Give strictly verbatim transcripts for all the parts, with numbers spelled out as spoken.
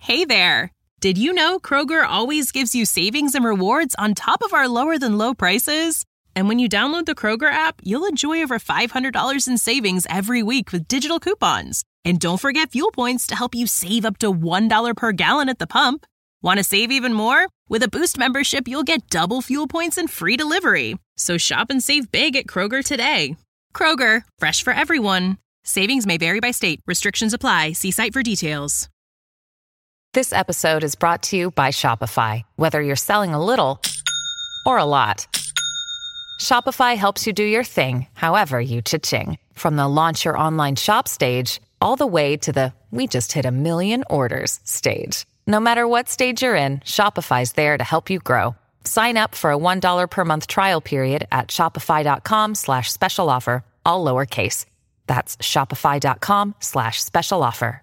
Hey there! Did you know Kroger always gives you savings and rewards on top of our lower-than-low prices? And when you download the Kroger app, you'll enjoy over five hundred dollars in savings every week with digital coupons. And don't forget fuel points to help you save up to one dollar per gallon at the pump. Want to save even more? With a Boost membership, you'll get double fuel points and free delivery. So shop and save big at Kroger today. Kroger, fresh for everyone. Savings may vary by state. Restrictions apply. See site for details. This episode is brought to you by Shopify. Whether you're selling a little or a lot, Shopify helps you do your thing, however you cha-ching. From the launch your online shop stage, all the way to the we just hit a million orders stage. No matter what stage you're in, Shopify's there to help you grow. Sign up for a one dollar per month trial period at shopify.com slash special offer, all lowercase. That's shopify.com slash special offer.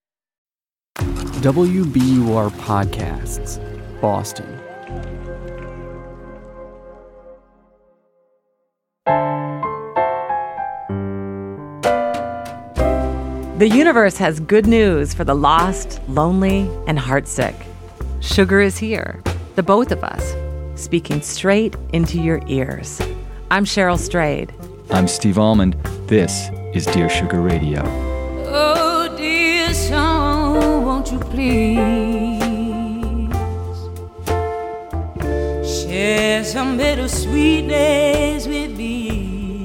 W B U R Podcasts, Boston. The universe has good news for the lost, lonely, and heartsick. Sugar is here, the both of us, speaking straight into your ears. I'm Cheryl Strayed. I'm Steve Almond. This is Dear Sugar Radio. Oh, dear song, won't you please share some bittersweet days with me?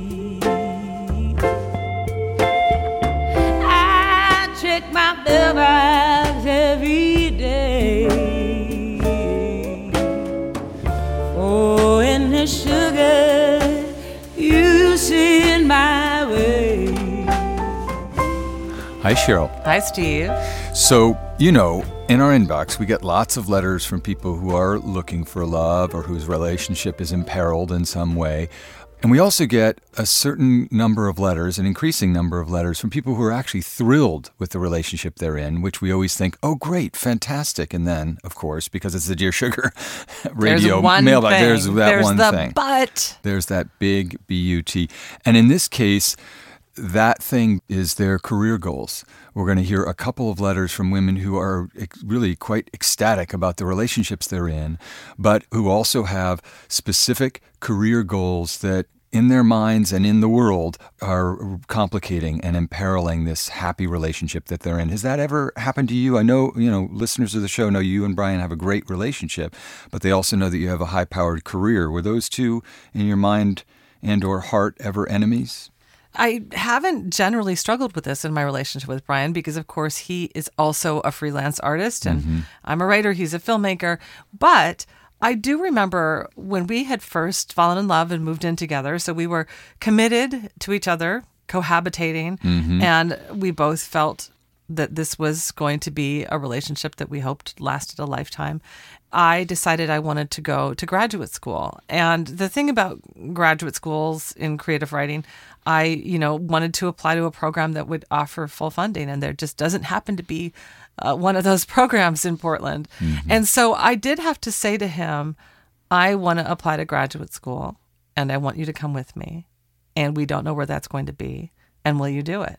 Check my mailbox every day. Oh, and the sugar you send my way. Hi, Cheryl. Hi, Steve. So, you know, in our inbox, we get lots of letters from people who are looking for love or whose relationship is imperiled in some way. And we also get a certain number of letters, an increasing number of letters from people who are actually thrilled with the relationship they're in, which we always think, oh, great, fantastic. And then, of course, because it's the Dear Sugar radio mailbox, there's that there's one the thing. But. There's that big B U T. And in this case, that thing is their career goals. We're going to hear a couple of letters from women who are really quite ecstatic about the relationships they're in, but who also have specific career goals that in their minds and in the world are complicating and imperiling this happy relationship that they're in. Has that ever happened to you? I know, you know, listeners of the show know you and Brian have a great relationship, but they also know that you have a high-powered career. Were those two in your mind and or heart ever enemies? I haven't generally struggled with this in my relationship with Brian because, of course, he is also a freelance artist and mm-hmm. I'm a writer, he's a filmmaker. But I do remember when we had first fallen in love and moved in together. So we were committed to each other, cohabitating, mm-hmm. and we both felt that this was going to be a relationship that we hoped lasted a lifetime. I decided I wanted to go to graduate school. And the thing about graduate schools in creative writing, I, you know, wanted to apply to a program that would offer full funding. And there just doesn't happen to be uh, one of those programs in Portland. Mm-hmm. And so I did have to say to him, I want to apply to graduate school and I want you to come with me. And we don't know where that's going to be. And will you do it?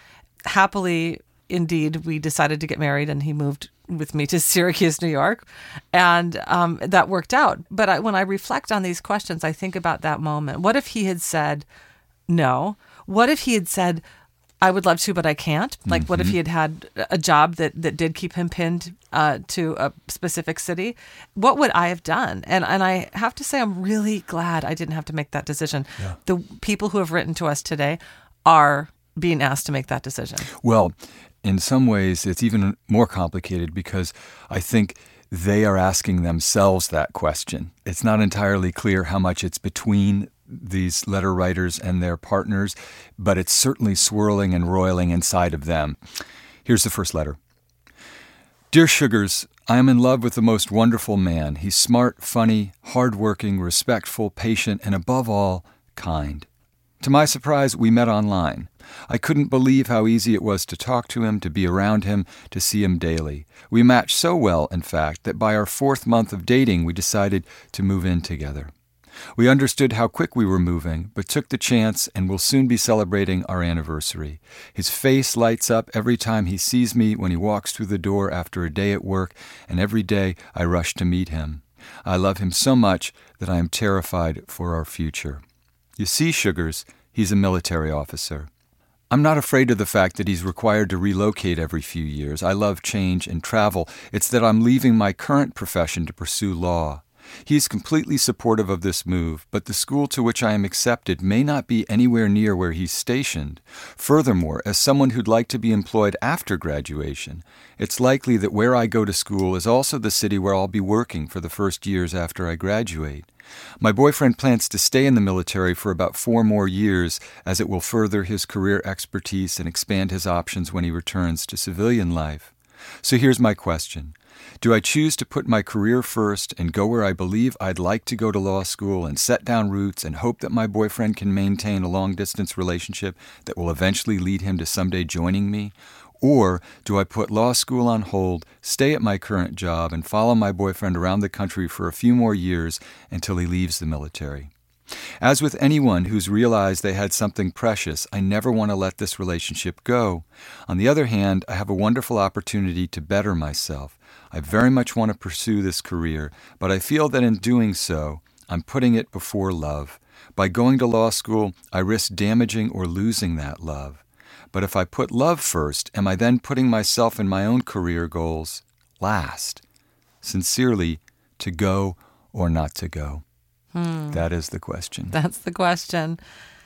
Happily, indeed, we decided to get married and he moved with me to Syracuse, New York. And um, that worked out. But I, when I reflect on these questions, I think about that moment. What if he had said no? What if he had said, I would love to, but I can't? Like, mm-hmm. what if he had had a job that, that did keep him pinned uh, to a specific city? What would I have done? And and I have to say, I'm really glad I didn't have to make that decision. Yeah. The people who have written to us today are being asked to make that decision. Well, in some ways, it's even more complicated because I think they are asking themselves that question. It's not entirely clear how much it's between these letter writers and their partners, but it's certainly swirling and roiling inside of them. Here's the first letter. Dear Sugars, I am in love with the most wonderful man. He's smart, funny, hardworking, respectful, patient, and above all, kind. To my surprise, we met online. I couldn't believe how easy it was to talk to him, to be around him, to see him daily. We matched so well, in fact, that by our fourth month of dating, we decided to move in together. We understood how quick we were moving, but took the chance and will soon be celebrating our anniversary. His face lights up every time he sees me when he walks through the door after a day at work, and every day I rush to meet him. I love him so much that I am terrified for our future. You see, Sugars, he's a military officer. I'm not afraid of the fact that he's required to relocate every few years. I love change and travel. It's that I'm leaving my current profession to pursue law. He's completely supportive of this move, but the school to which I am accepted may not be anywhere near where he's stationed. Furthermore, as someone who'd like to be employed after graduation, it's likely that where I go to school is also the city where I'll be working for the first years after I graduate. My boyfriend plans to stay in the military for about four more years, as it will further his career expertise and expand his options when he returns to civilian life. So here's my question. Do I choose to put my career first and go where I believe I'd like to go to law school and set down roots and hope that my boyfriend can maintain a long-distance relationship that will eventually lead him to someday joining me? Or do I put law school on hold, stay at my current job, and follow my boyfriend around the country for a few more years until he leaves the military? As with anyone who's realized they had something precious, I never want to let this relationship go. On the other hand, I have a wonderful opportunity to better myself. I very much want to pursue this career, but I feel that in doing so, I'm putting it before love. By going to law school, I risk damaging or losing that love. But if I put love first, am I then putting myself and my own career goals last? Sincerely, to go or not to go? Hmm. That is the question. That's the question.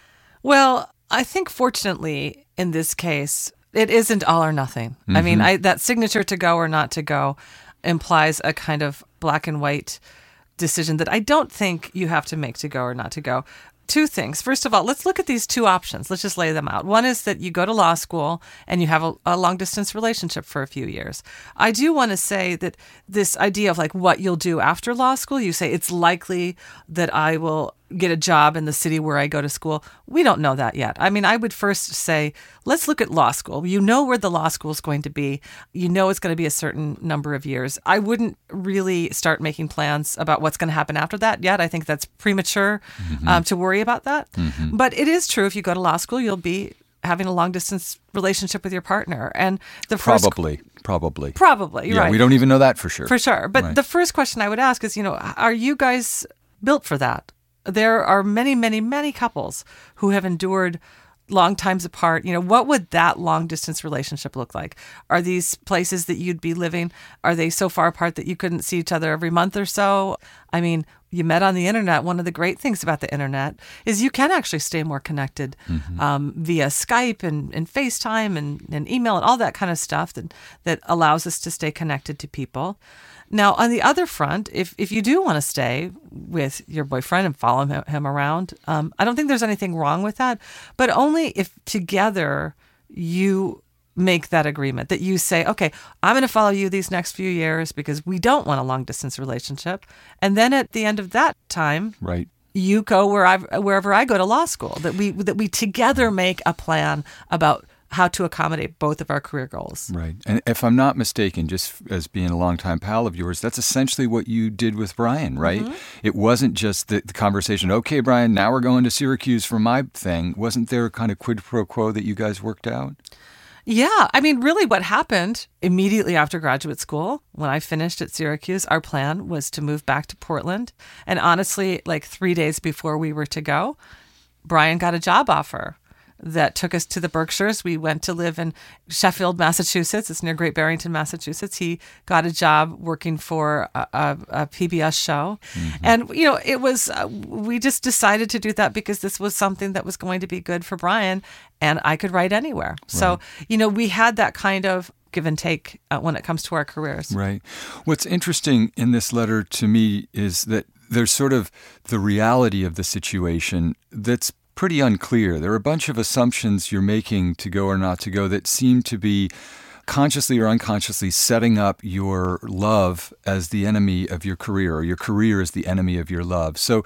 Well, I think fortunately in this case, it isn't all or nothing. Mm-hmm. I mean, I, that signature to go or not to go implies a kind of black and white decision that I don't think you have to make to go or not to go. Two things. First of all, let's look at these two options. Let's just lay them out. One is that you go to law school and you have a, a long-distance relationship for a few years. I do want to say that this idea of like what you'll do after law school, you say it's likely that I will get a job in the city where I go to school. We don't know that yet. I mean, I would first say, let's look at law school. You know where the law school is going to be. You know it's going to be a certain number of years. I wouldn't really start making plans about what's going to happen after that yet. I think that's premature mm-hmm. um, to worry about that. Mm-hmm. But it is true, if you go to law school, you'll be having a long-distance relationship with your partner. And the first Probably, probably. Probably, yeah, right. We don't even know that for sure. For sure. But right. The first question I would ask is, you know, are you guys built for that? There are many, many, many couples who have endured long times apart. You know, what would that long distance relationship look like? Are these places that you'd be living, are they so far apart that you couldn't see each other every month or so? I mean, you met on the internet. One of the great things about the internet is you can actually stay more connected mm-hmm. um, via Skype and, and FaceTime and, and email and all that kind of stuff that, that allows us to stay connected to people. Now, on the other front, if, if you do want to stay with your boyfriend and follow him, him around, um, I don't think there's anything wrong with that, but only if together you make that agreement, that you say, okay, I'm going to follow you these next few years because we don't want a long-distance relationship. And then at the end of that time, right, you go where I, wherever I go to law school, that we that we together make a plan about how to accommodate both of our career goals. Right. And if I'm not mistaken, just as being a longtime pal of yours, that's essentially what you did with Brian, right? Mm-hmm. It wasn't just the, the conversation, okay, Brian, now we're going to Syracuse for my thing. Wasn't there a kind of quid pro quo that you guys worked out? Yeah. I mean, really what happened immediately after graduate school, when I finished at Syracuse, our plan was to move back to Portland. And honestly, like three days before we were to go, Brian got a job offer that took us to the Berkshires. We went to live in Sheffield, Massachusetts. It's near Great Barrington, Massachusetts. He got a job working for a, a, a P B S show. Mm-hmm. And, you know, it was, uh, we just decided to do that because this was something that was going to be good for Brian, and I could write anywhere. Right. So, you know, we had that kind of give and take uh, when it comes to our careers. Right. What's interesting in this letter to me is that there's sort of the reality of the situation that's pretty unclear. There are a bunch of assumptions you're making to go or not to go that seem to be consciously or unconsciously setting up your love as the enemy of your career, or your career as the enemy of your love. So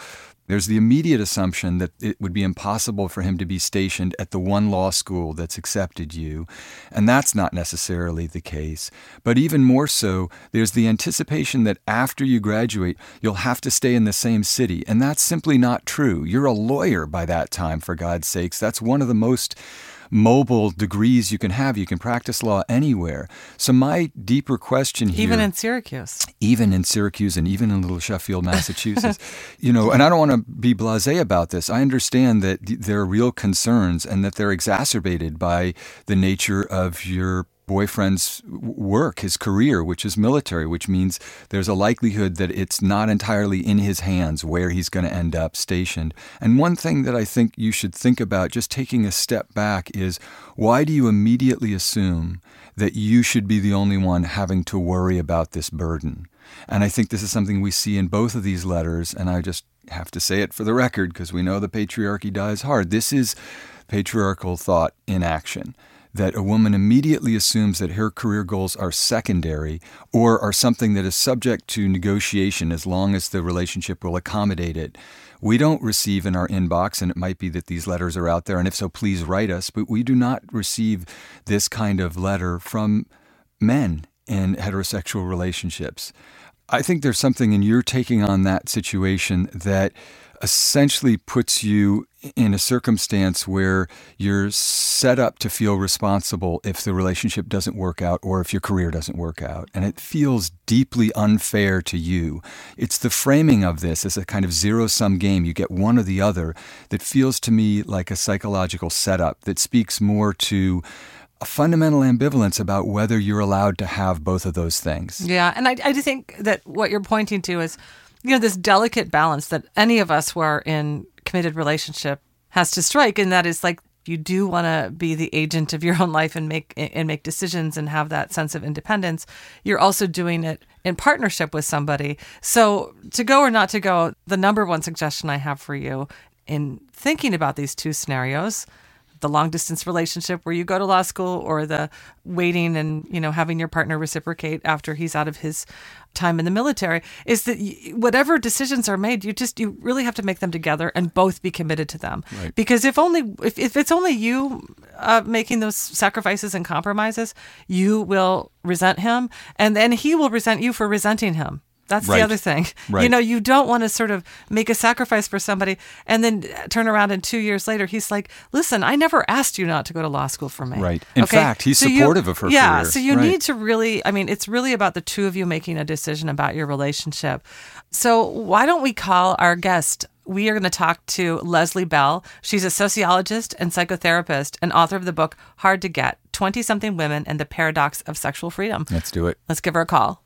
There's the immediate assumption that it would be impossible for him to be stationed at the one law school that's accepted you, and that's not necessarily the case. But even more so, there's the anticipation that after you graduate, you'll have to stay in the same city, and that's simply not true. You're a lawyer by that time, for God's sakes. That's one of the most mobile degrees you can have. You can practice law anywhere. So my deeper question here... Even in Syracuse. Even in Syracuse and even in little Sheffield, Massachusetts. you know, and I don't want to be blasé about this. I understand that there are real concerns and that they're exacerbated by the nature of your boyfriend's work, his career, which is military, which means there's a likelihood that it's not entirely in his hands where he's going to end up stationed. And one thing that I think you should think about, just taking a step back, is why do you immediately assume that you should be the only one having to worry about this burden? And I think this is something we see in both of these letters, and I just have to say it for the record because we know the patriarchy dies hard. This is patriarchal thought in action. That a woman immediately assumes that her career goals are secondary or are something that is subject to negotiation as long as the relationship will accommodate it. We don't receive in our inbox, and it might be that these letters are out there, and if so, please write us, but we do not receive this kind of letter from men in heterosexual relationships. I think there's something in your taking on that situation that essentially puts you in a circumstance where you're set up to feel responsible if the relationship doesn't work out or if your career doesn't work out. And it feels deeply unfair to you. It's the framing of this as a kind of zero-sum game. You get one or the other that feels to me like a psychological setup that speaks more to a fundamental ambivalence about whether you're allowed to have both of those things. Yeah, and I, I do think that what you're pointing to is, you know, this delicate balance that any of us who are in committed relationship has to strike, and that is like you do want to be the agent of your own life and make and make decisions and have that sense of independence. You're also doing it in partnership with somebody. So to go or not to go, the number one suggestion I have for you in thinking about these two scenarios, the long distance relationship where you go to law school or the waiting and, you know, having your partner reciprocate after he's out of his time in the military, is that whatever decisions are made, you just, you really have to make them together and both be committed to them. Right. Because if only, if, if it's only you uh, making those sacrifices and compromises, you will resent him and then he will resent you for resenting him. That's right. the other thing. Right. You know, you don't want to sort of make a sacrifice for somebody and then turn around and two years later, he's like, listen, I never asked you not to go to law school for me. Right. In okay? fact, he's so supportive you, of her yeah, career. so you right. need to really, I mean, it's really about the two of you making a decision about your relationship. So why don't we call our guest? We are going to talk to Leslie Bell. She's a sociologist and psychotherapist and author of the book Hard to Get, twenty-something Women and the Paradox of Sexual Freedom. Let's do it. Let's give her a call.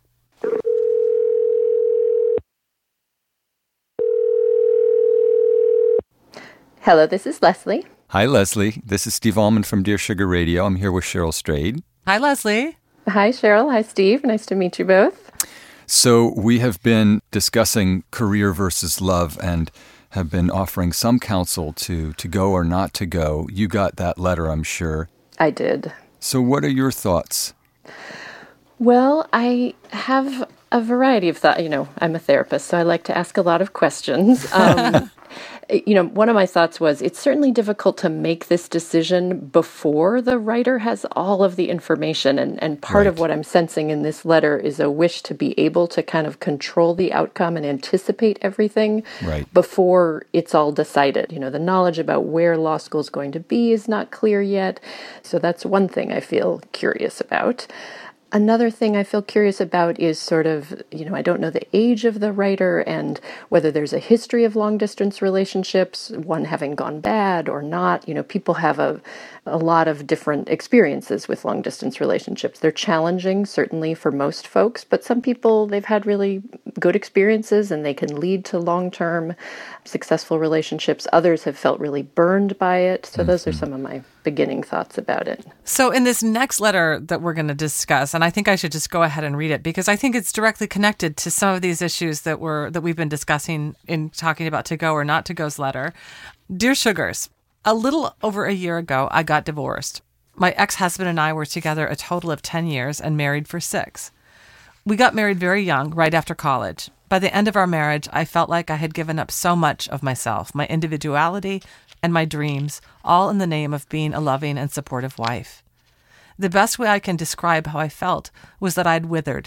Hello, this is Leslie. Hi, Leslie. This is Steve Allman from Dear Sugar Radio. I'm here with Cheryl Strayed. Hi, Leslie. Hi, Cheryl. Hi, Steve. Nice to meet you both. So we have been discussing career versus love and have been offering some counsel to, to go or not to go. You got that letter, I'm sure. I did. So what are your thoughts? Well, I have a variety of thoughts. You know, I'm a therapist, so I like to ask a lot of questions. Um, you know, one of my thoughts was it's certainly difficult to make this decision before the writer has all of the information. And, and part right. of what I'm sensing in this letter is a wish to be able to kind of control the outcome and anticipate everything right. before it's all decided. You know, the knowledge about where law school is going to be is not clear yet. So that's one thing I feel curious about. Another thing I feel curious about is sort of, you know, I don't know the age of the writer and whether there's a history of long-distance relationships, one having gone bad or not. You know, people have a, a lot of different experiences with long-distance relationships. They're challenging, certainly for most folks, but some people, they've had really good experiences and they can lead to long-term successful relationships. Others have felt really burned by it. So mm-hmm. those are some of my beginning thoughts about it. So in this next letter that we're going to discuss, and I think I should just go ahead and read it because I think it's directly connected to some of these issues that we're that we've been discussing in talking about To Go or Not To Go's letter. Dear Sugars, a little over a year ago, I got divorced. My ex-husband and I were together a total of ten years and married for six. We got married very young, right after college. By the end of our marriage, I felt like I had given up so much of myself, my individuality and my dreams, all in the name of being a loving and supportive wife. The best way I can describe how I felt was that I'd withered.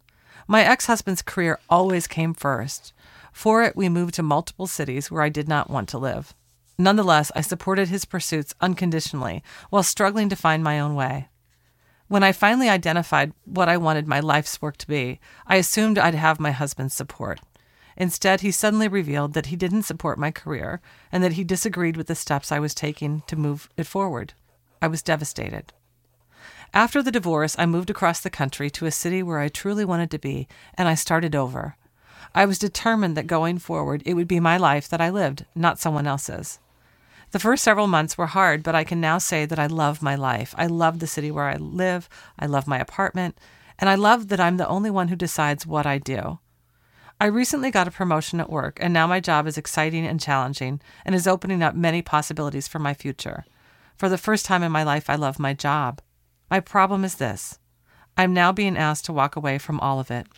My ex-husband's career always came first. For it, we moved to multiple cities where I did not want to live. Nonetheless, I supported his pursuits unconditionally while struggling to find my own way. When I finally identified what I wanted my life's work to be, I assumed I'd have my husband's support. Instead, he suddenly revealed that he didn't support my career and that he disagreed with the steps I was taking to move it forward. I was devastated. After the divorce, I moved across the country to a city where I truly wanted to be, and I started over. I was determined that going forward, it would be my life that I lived, not someone else's. The first several months were hard, but I can now say that I love my life. I love the city where I live. I love my apartment. And I love that I'm the only one who decides what I do. I recently got a promotion at work, and now my job is exciting and challenging and is opening up many possibilities for my future. For the first time in my life, I love my job. My problem is this. I'm now being asked to walk away from all of it.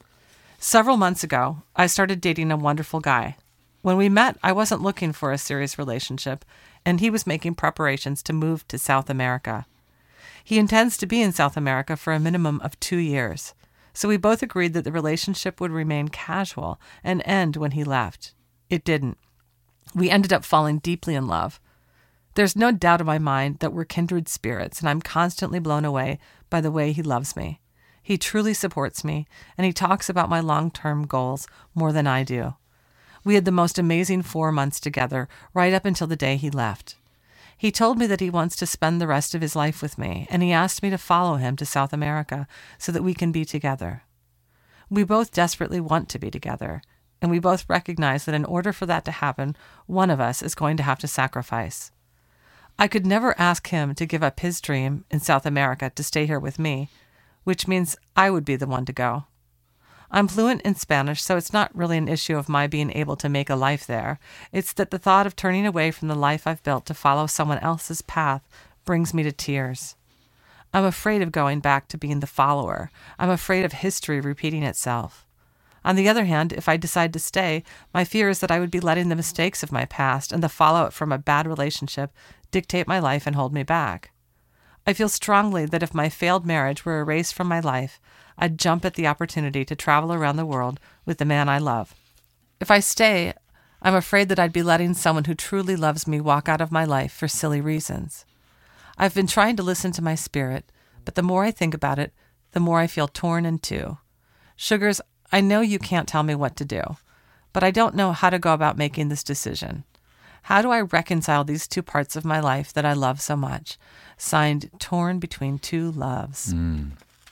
Several months ago, I started dating a wonderful guy. When we met, I wasn't looking for a serious relationship, and he was making preparations to move to South America. He intends to be in South America for a minimum of two years, so we both agreed that the relationship would remain casual and end when he left. It didn't. We ended up falling deeply in love. There's no doubt in my mind that we're kindred spirits, and I'm constantly blown away by the way he loves me. He truly supports me, and he talks about my long-term goals more than I do. We had the most amazing four months together, right up until the day he left. He told me that he wants to spend the rest of his life with me, and he asked me to follow him to South America so that we can be together. We both desperately want to be together, and we both recognize that in order for that to happen, one of us is going to have to sacrifice. I could never ask him to give up his dream in South America to stay here with me, which means I would be the one to go. I'm fluent in Spanish, so it's not really an issue of my being able to make a life there. It's that the thought of turning away from the life I've built to follow someone else's path brings me to tears. I'm afraid of going back to being the follower. I'm afraid of history repeating itself. On the other hand, if I decide to stay, my fear is that I would be letting the mistakes of my past and the fallout from a bad relationship dictate my life and hold me back. I feel strongly that if my failed marriage were erased from my life, I'd jump at the opportunity to travel around the world with the man I love. If I stay, I'm afraid that I'd be letting someone who truly loves me walk out of my life for silly reasons. I've been trying to listen to my spirit, but the more I think about it, the more I feel torn in two. Sugars, I know you can't tell me what to do, but I don't know how to go about making this decision. How do I reconcile these two parts of my life that I love so much? Signed, Torn Between Two Loves. Mm.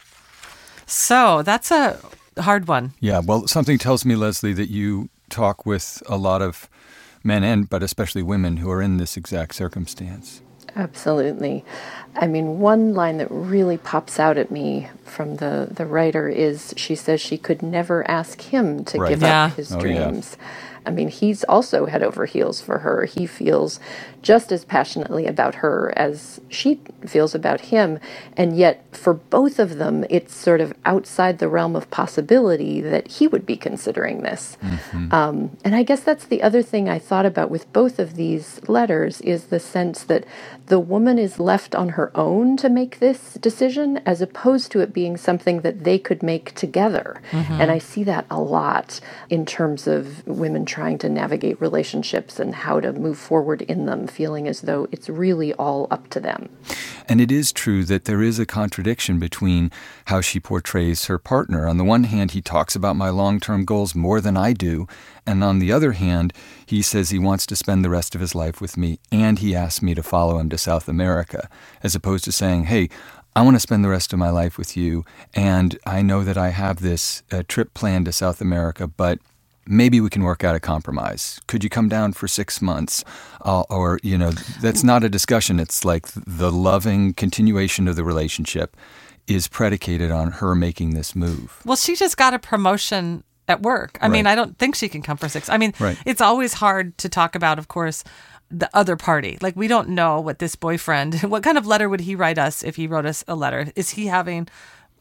So that's a hard one. Yeah, well, something tells me, Leslie, that you talk with a lot of men and, but especially women who are in this exact circumstance. Absolutely. I mean, one line that really pops out at me from the, the writer is she says she could never ask him to right. give yeah. up his oh, dreams. Yeah. I mean, he's also head over heels for her. He feels just as passionately about her as she feels about him. And yet, for both of them, it's sort of outside the realm of possibility that he would be considering this. Mm-hmm. Um, and I guess that's the other thing I thought about with both of these letters is the sense that the woman is left on her own to make this decision as opposed to it being something that they could make together. Mm-hmm. And I see that a lot in terms of women trying to navigate relationships and how to move forward in them, feeling as though it's really all up to them. And it is true that there is a contradiction between how she portrays her partner. On the one hand, he talks about my long-term goals more than I do. And on the other hand, he says he wants to spend the rest of his life with me, and he asked me to follow him to South America, as opposed to saying, hey, I want to spend the rest of my life with you, and I know that I have this uh, trip planned to South America, but maybe we can work out a compromise. Could you come down for six months? Uh, or, you know, that's not a discussion. It's like the loving continuation of the relationship is predicated on her making this move. Well, she just got a promotion at work. I right. mean, I don't think she can come for six. I mean, right. It's always hard to talk about, of course, the other party. Like, we don't know what this boyfriend, what kind of letter would he write us if he wrote us a letter? Is he having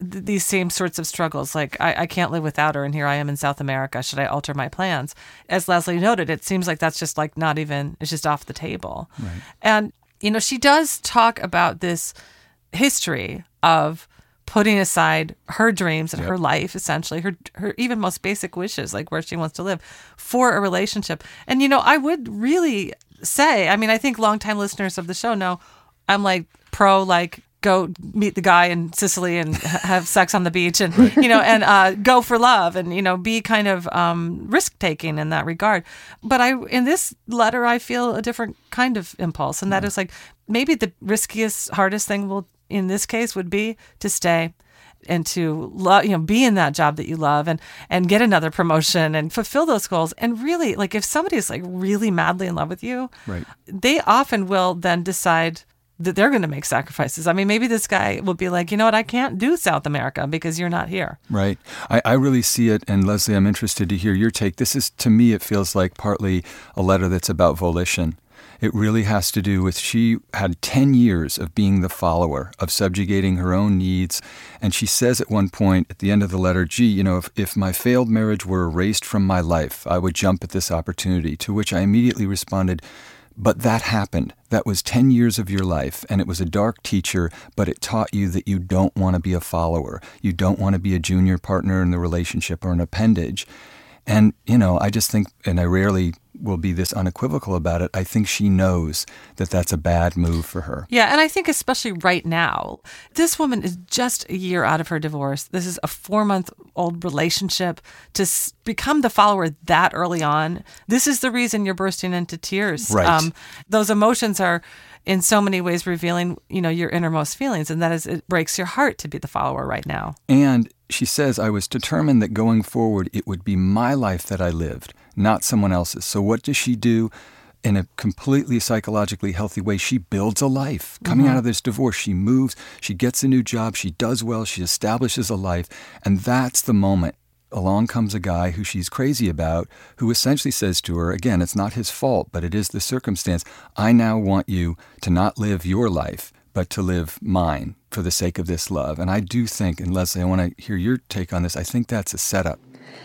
th- these same sorts of struggles. Like, I, I can't live without her, and here I am in South America. Should I alter my plans? As Leslie noted, it seems like that's just like not even, it's just off the table. Right. And, you know, she does talk about this history of putting aside her dreams and Yep. her life, essentially, her her even most basic wishes, like where she wants to live, for a relationship. And, you know, I would really say, I mean, I think longtime listeners of the show know I'm like pro, like, go meet the guy in Sicily and ha- have sex on the beach and, you know, and uh, go for love and, you know, be kind of um, risk-taking in that regard. But I, in this letter, I feel a different kind of impulse. And that is like, maybe the riskiest, hardest thing will, in this case, would be to stay and to love, you know, be in that job that you love and, and get another promotion and fulfill those goals. And really, like, if somebody is like really madly in love with you, Right. they often will then decide that they're going to make sacrifices. I mean, maybe this guy will be like, you know what, I can't do South America because you're not here. Right. I, I really see it. And Leslie, I'm interested to hear your take. This is, to me, it feels like partly a letter that's about volition. It really has to do with she had ten years of being the follower, of subjugating her own needs. And she says at one point at the end of the letter, gee, you know, if, if my failed marriage were erased from my life, I would jump at this opportunity. To which I immediately responded, but that happened. That was ten years of your life, and it was a dark teacher, but it taught you that you don't want to be a follower. You don't want to be a junior partner in the relationship or an appendage. And, you know, I just think, and I rarely will be this unequivocal about it, I think she knows that that's a bad move for her. Yeah, and I think especially right now, this woman is just a year out of her divorce. This is a four-month-old relationship. To s- become the follower that early on, this is the reason you're bursting into tears. Right. Those emotions are in so many ways revealing, you know, your innermost feelings, and that is, it breaks your heart to be the follower right now. And she says, I was determined that going forward, it would be my life that I lived, not someone else's. So what does she do? In a completely psychologically healthy way, she builds a life. Coming Mm-hmm. out of this divorce, she moves, she gets a new job, she does well, she establishes a life. And that's the moment. Along comes a guy who she's crazy about, who essentially says to her, again, it's not his fault, but it is the circumstance. I now want you to not live your life, but to live mine for the sake of this love. And I do think, and Leslie, I want to hear your take on this, I think that's a setup.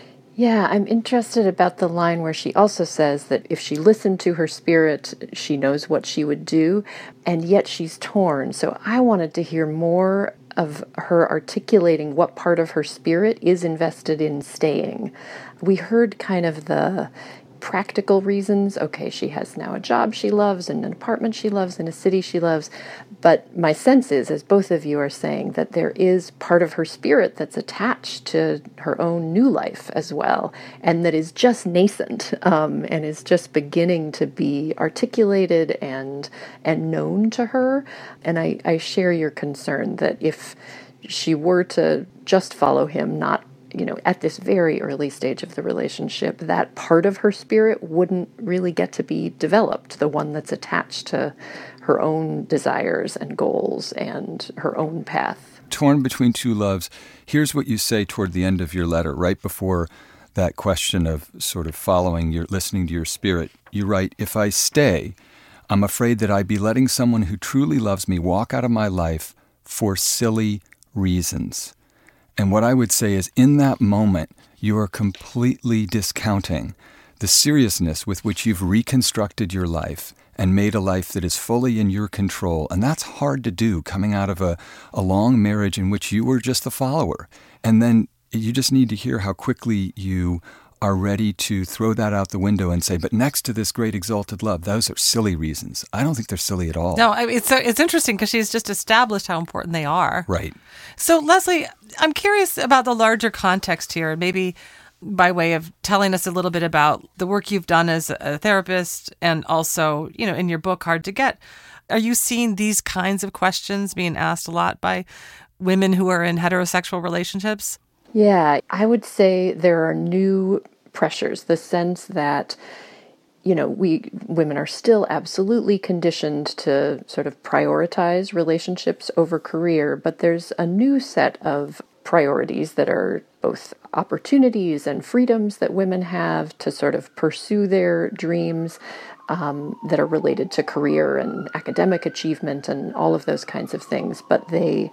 Yeah, I'm interested about the line where she also says that if she listened to her spirit, she knows what she would do, and yet she's torn. So I wanted to hear more of her articulating what part of her spirit is invested in staying. We heard kind of the practical reasons. Okay, she has now a job she loves and an apartment she loves in a city she loves. But my sense is, as both of you are saying, that there is part of her spirit that's attached to her own new life as well, and that is just nascent um, and is just beginning to be articulated and and known to her. And I, I share your concern that if she were to just follow him, not you know, at this very early stage of the relationship, that part of her spirit wouldn't really get to be developed, the one that's attached to her own desires and goals and her own path. Torn between two loves, here's what you say toward the end of your letter, right before that question of sort of following your, listening to your spirit. You write, if I stay, I'm afraid that I'd be letting someone who truly loves me walk out of my life for silly reasons. And what I would say is, in that moment, you are completely discounting the seriousness with which you've reconstructed your life and made a life that is fully in your control. And that's hard to do, coming out of a, a long marriage in which you were just the follower. And then you just need to hear how quickly you are ready to throw that out the window and say, but next to this great exalted love, those are silly reasons. I don't think they're silly at all. No, I mean, it's, so, it's interesting because she's just established how important they are. Right. So, Leslie, I'm curious about the larger context here, maybe by way of telling us a little bit about the work you've done as a therapist and also, you know, in your book, Hard to Get. Are you seeing these kinds of questions being asked a lot by women who are in heterosexual relationships? Yeah, I would say there are new pressures, the sense that, you know, we women are still absolutely conditioned to sort of prioritize relationships over career, but there's a new set of priorities that are both opportunities and freedoms that women have to sort of pursue their dreams um, that are related to career and academic achievement and all of those kinds of things, but they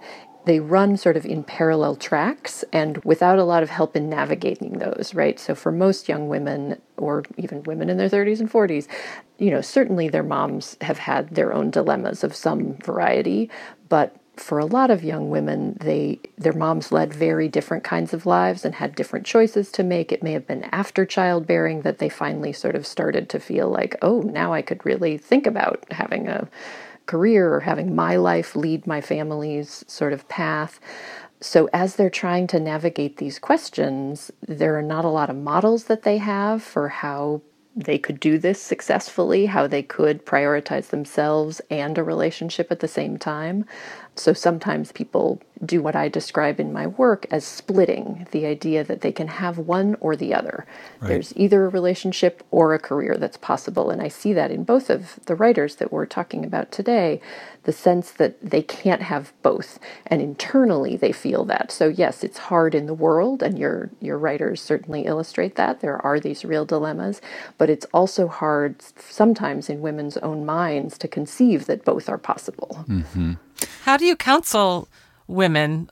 they run sort of in parallel tracks and without a lot of help in navigating those, right? So for most young women, or even women in their thirties and forties, you know, certainly their moms have had their own dilemmas of some variety, but for a lot of young women, they their moms led very different kinds of lives and had different choices to make. It may have been after childbearing that they finally sort of started to feel like, oh, now I could really think about having a career or having my life lead my family's sort of path. So as they're trying to navigate these questions, there are not a lot of models that they have for how they could do this successfully, how they could prioritize themselves and a relationship at the same time. So sometimes people do what I describe in my work as splitting, the idea that they can have one or the other. Right. There's either a relationship or a career that's possible. And I see that in both of the writers that we're talking about today, the sense that they can't have both. And internally they feel that. So yes, it's hard in the world, and your your writers certainly illustrate that. There are these real dilemmas, but it's also hard sometimes in women's own minds to conceive that both are possible. Mm-hmm. How do you counsel women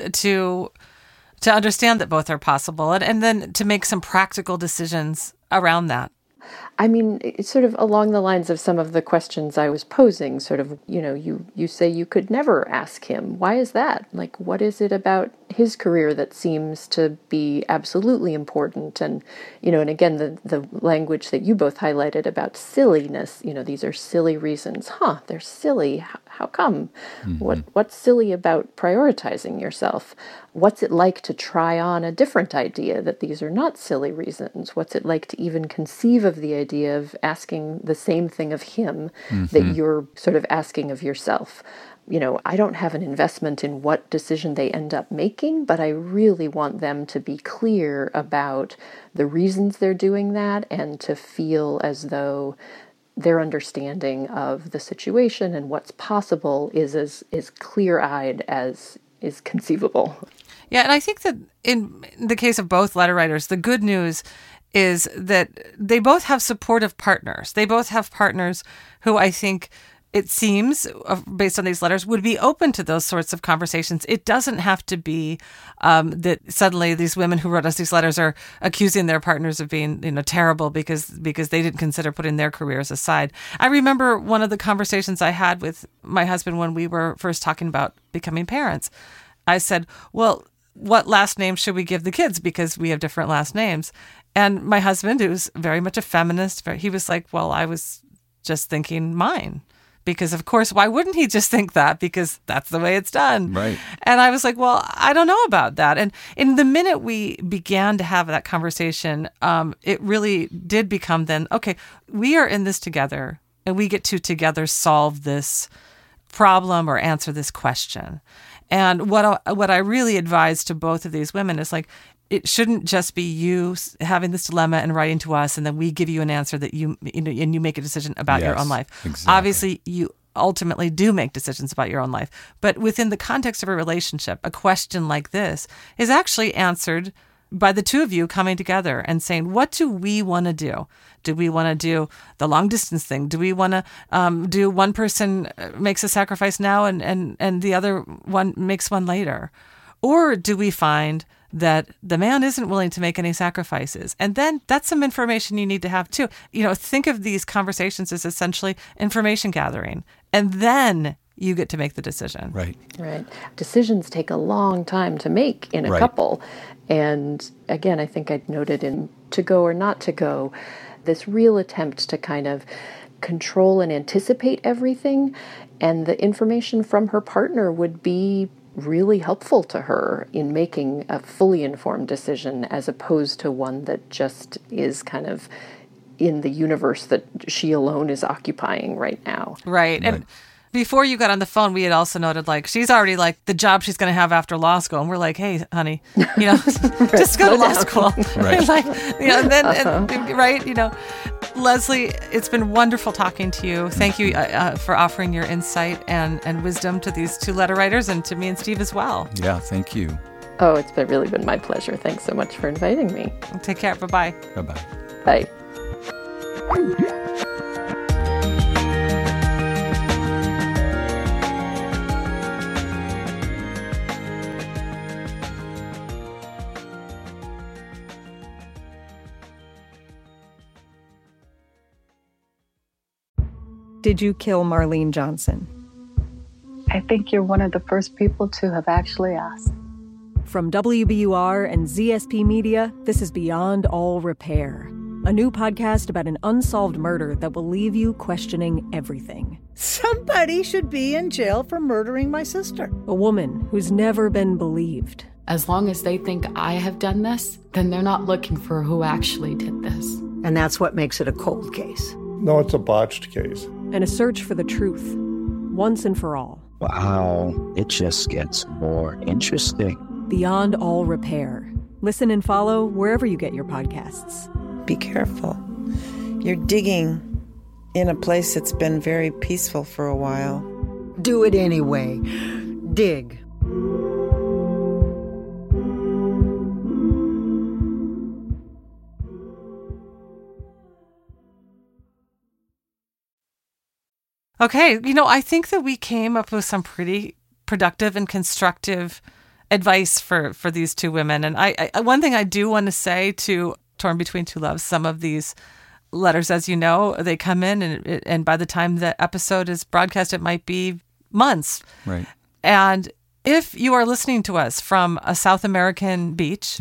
to to understand that both are possible, and, and then to make some practical decisions around that? I mean, it's sort of along the lines of some of the questions I was posing, sort of, you know, you, you say you could never ask him. Why is that? Like, what is it about his career that seems to be absolutely important? And, you know, and again, the, the language that you both highlighted about silliness, you know, these are silly reasons. Huh, they're silly. How, how come? Mm-hmm. What What's silly about prioritizing yourself? What's it like to try on a different idea that these are not silly reasons? What's it like to even conceive of the idea of asking the same thing of him mm-hmm. that you're sort of asking of yourself? You know, I don't have an investment in what decision they end up making, but I really want them to be clear about the reasons they're doing that and to feel as though their understanding of the situation and what's possible is as, as clear-eyed as is conceivable. Yeah, and I think that in the case of both letter writers, the good news is that they both have supportive partners. They both have partners who I think, it seems, based on these letters, would be open to those sorts of conversations. It doesn't have to be um, that suddenly these women who wrote us these letters are accusing their partners of being, you know, terrible because because they didn't consider putting their careers aside. I remember one of the conversations I had with my husband when we were first talking about becoming parents. I said, well, what last name should we give the kids? Because we have different last names. And my husband, who's very much a feminist, he was like, well, I was just thinking mine. Because, of course, why wouldn't he just think that? Because that's the way it's done. Right. And I was like, well, I don't know about that. And in the minute we began to have that conversation, um, it really did become then, okay, we are in this together, and we get to together solve this problem or answer this question. And what I, what I really advise to both of these women is like, it shouldn't just be you having this dilemma and writing to us, and then we give you an answer that you, you know, and you make a decision about yes, your own life. Exactly. Obviously, you ultimately do make decisions about your own life. But within the context of a relationship, a question like this is actually answered by the two of you coming together and saying, what do we want to do? Do we want to do the long distance thing? Do we want to um, do one person makes a sacrifice now and, and, and the other one makes one later? Or do we find that the man isn't willing to make any sacrifices? And then that's some information you need to have too. You know, think of these conversations as essentially information gathering. And then you get to make the decision. Right. Right. Decisions take a long time to make in a right. couple. And again, I think I'd noted in To Go or Not to Go, this real attempt to kind of control and anticipate everything. And the information from her partner would be really helpful to her in making a fully informed decision, as opposed to one that just is kind of in the universe that she alone is occupying right now. Right. Right. And before you got on the phone, we had also noted, like, she's already, like, the job she's going to have after law school. And we're like, hey, honey, you know, just go to law school. Right. Like, you know, and then, uh-huh. and, right, you know. Leslie, it's been wonderful talking to you. Thank you uh, for offering your insight and, and wisdom to these two letter writers and to me and Steve as well. Yeah, thank you. Oh, it's been really been my pleasure. Thanks so much for inviting me. Take care. Bye-bye. Bye-bye. Bye. did you kill Marlene Johnson? I think you're one of the first people to have actually asked. From W B U R and Z S P Media, this is Beyond All Repair, a new podcast about an unsolved murder that will leave you questioning everything. Somebody should be in jail for murdering my sister. A woman who's never been believed. As long as they think I have done this, then they're not looking for who actually did this. And that's what makes it a cold case. No, it's a botched case. And a search for the truth, once and for all. Wow, it just gets more interesting. Beyond All Repair. Listen and follow wherever you get your podcasts. Be careful. You're digging in a place that's been very peaceful for a while. Do it anyway. Dig. Okay, you know, I think that we came up with some pretty productive and constructive advice for, for these two women. And I, I one thing I do want to say to Torn Between Two Loves, some of these letters, as you know, they come in and and by the time the episode is broadcast, it might be months. Right. And if you are listening to us from a South American beach,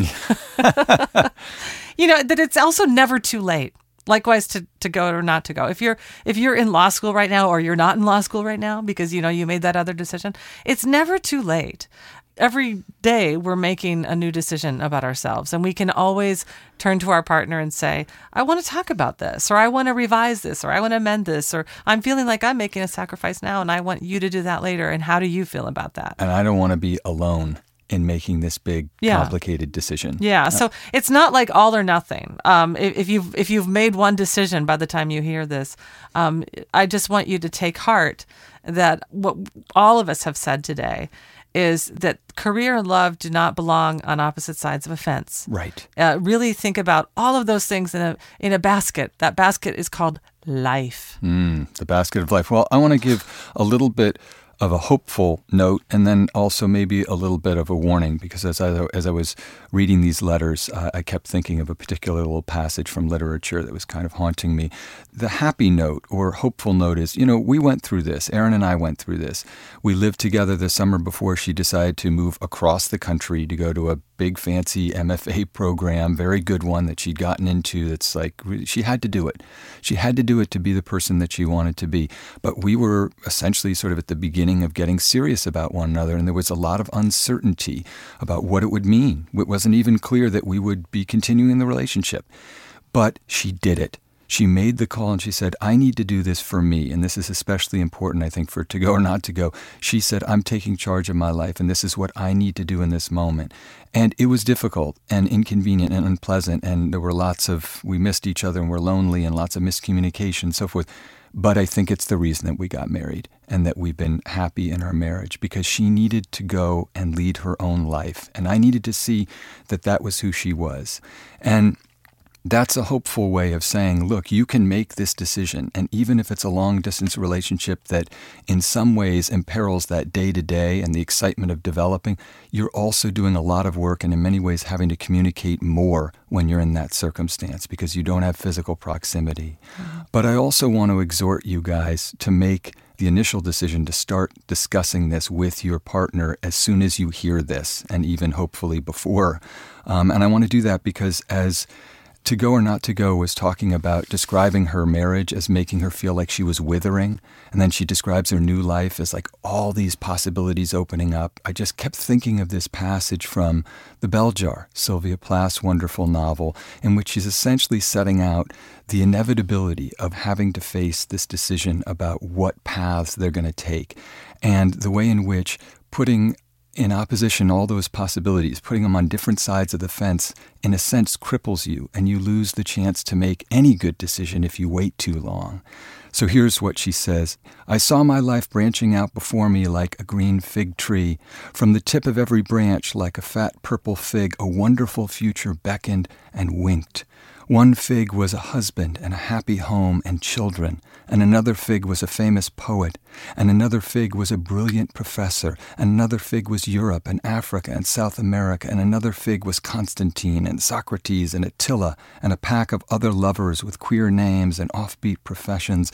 you know, that it's also never too late. Likewise, to, to go or not to go. If you're if you're in law school right now, or you're not in law school right now because you know you made that other decision, it's never too late. Every day we're making a new decision about ourselves, and we can always turn to our partner and say, I want to talk about this, or I want to revise this, or I want to amend this, or I'm feeling like I'm making a sacrifice now and I want you to do that later. And how do you feel about that? And I don't want to be alone in making this big, yeah. complicated decision. Yeah, so it's not like all or nothing. Um, if, if you've if you've made one decision by the time you hear this, um, I just want you to take heart that what all of us have said today is that career and love do not belong on opposite sides of a fence. Right. Uh, really think about all of those things in a in a basket. That basket is called life. Mm, the basket of life. Well, I want to give a little bit of a hopeful note, and then also maybe a little bit of a warning, because as I as I was reading these letters, uh, I kept thinking of a particular little passage from literature that was kind of haunting me. The happy note or hopeful note is, you know, we went through this. Erin and I went through this. We lived together the summer before she decided to move across the country to go to a big fancy M F A program, very good one that she'd gotten into. That's like, she had to do it. She had to do it to be the person that she wanted to be. But we were essentially sort of at the beginning of getting serious about one another, and there was a lot of uncertainty about what it would mean. It wasn't even clear that we would be continuing the relationship. But she did it. She made the call and she said, I need to do this for me. And this is especially important, I think, for to go or not to go. She said, I'm taking charge of my life, and this is what I need to do in this moment. And it was difficult and inconvenient and unpleasant. And there were lots of, we missed each other and we're lonely and lots of miscommunication and so forth. But I think it's the reason that we got married and that we've been happy in our marriage, because she needed to go and lead her own life. And I needed to see that that was who she was. And that's a hopeful way of saying, look, you can make this decision. And even if it's a long-distance relationship that in some ways imperils that day-to-day and the excitement of developing, you're also doing a lot of work and in many ways having to communicate more when you're in that circumstance because you don't have physical proximity. Mm-hmm. But I also want to exhort you guys to make the initial decision to start discussing this with your partner as soon as you hear this, and even hopefully before. Um, and I want to do that because as To Go or Not to Go was talking about describing her marriage as making her feel like she was withering. And then she describes her new life as like all these possibilities opening up. I just kept thinking of this passage from The Bell Jar, Sylvia Plath's wonderful novel, in which she's essentially setting out the inevitability of having to face this decision about what paths they're going to take, and the way in which putting in opposition all those possibilities, putting them on different sides of the fence, in a sense cripples you, and you lose the chance to make any good decision if you wait too long. So here's what she says. I saw my life branching out before me like a green fig tree. From the tip of every branch, like a fat purple fig, a wonderful future beckoned and winked. One fig was a husband and a happy home and children, and another fig was a famous poet, and another fig was a brilliant professor, and another fig was Europe and Africa and South America, and another fig was Constantine and Socrates and Attila, and a pack of other lovers with queer names and offbeat professions,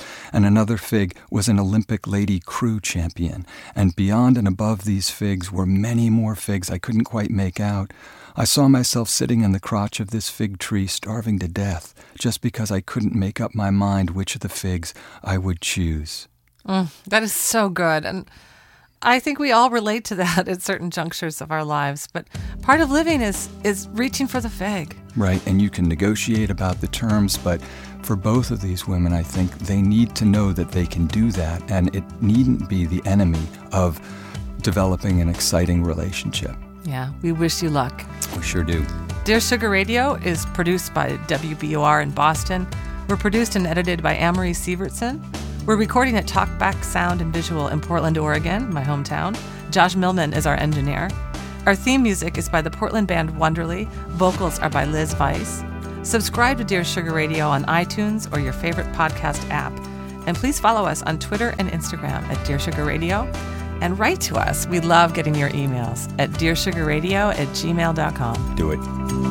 and another fig was an Olympic lady crew champion, and beyond and above these figs were many more figs I couldn't quite make out. I saw myself sitting in the crotch of this fig tree starving to death, just because I couldn't make up my mind which of the figs I would choose. Mm, that is so good, and I think we all relate to that at certain junctures of our lives, but part of living is is reaching for the fig. Right, and you can negotiate about the terms, but for both of these women, I think they need to know that they can do that, and it needn't be the enemy of developing an exciting relationship. Yeah, we wish you luck. We sure do. Dear Sugar Radio is produced by W B U R in Boston. We're produced and edited by Amory Sievertson. We're recording at Talkback Sound and Visual in Portland, Oregon, my hometown. Josh Millman is our engineer. Our theme music is by the Portland band Wonderly. Vocals are by Liz Weiss. Subscribe to Dear Sugar Radio on iTunes or your favorite podcast app. And please follow us on Twitter and Instagram at Dear Sugar Radio. And write to us. We love getting your emails at dearsugarradio at gmail dot com. Do it.